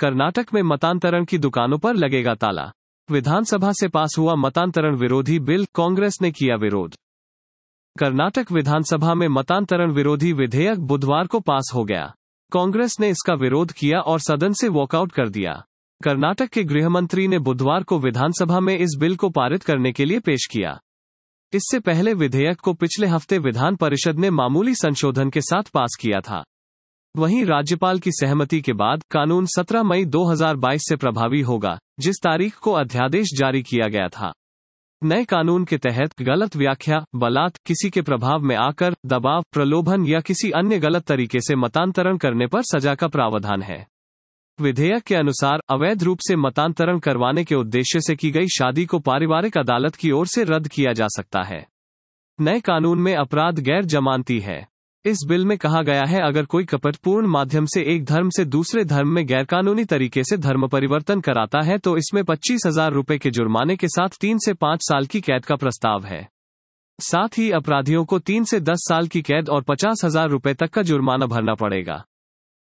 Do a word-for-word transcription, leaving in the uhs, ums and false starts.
कर्नाटक में मतांतरण की दुकानों पर लगेगा ताला। विधानसभा से पास हुआ मतांतरण विरोधी बिल, कांग्रेस ने किया विरोध। कर्नाटक विधानसभा में मतांतरण विरोधी विधेयक बुधवार को पास हो गया। कांग्रेस ने इसका विरोध किया और सदन से वॉकआउट कर दिया। कर्नाटक के गृहमंत्री ने बुधवार को विधानसभा में इस बिल को पारित करने के लिए पेश किया। इससे पहले विधेयक को पिछले हफ्ते विधान परिषद ने मामूली संशोधन के साथ पास किया था। वहीं राज्यपाल की सहमति के बाद कानून सत्रह मई दो हज़ार बाईस से प्रभावी होगा, जिस तारीख को अध्यादेश जारी किया गया था। नए कानून के तहत गलत व्याख्या, बलात्, किसी के प्रभाव में आकर, दबाव, प्रलोभन या किसी अन्य गलत तरीके से मतांतरण करने पर सजा का प्रावधान है। विधेयक के अनुसार अवैध रूप से मतांतरण करवाने के उद्देश्य से की गई शादी को पारिवारिक अदालत की ओर से रद्द किया जा सकता है। नए कानून में अपराध गैर जमानती है। इस बिल में कहा गया है, अगर कोई कपटपूर्ण माध्यम से एक धर्म से दूसरे धर्म में गैरकानूनी तरीके से धर्म परिवर्तन कराता है तो इसमें पच्चीस हजार रुपए के जुर्माने के साथ तीन से पाँच साल की कैद का प्रस्ताव है। साथ ही अपराधियों को तीन से दस साल की कैद और पचास हजार रुपए तक का जुर्माना भरना पड़ेगा।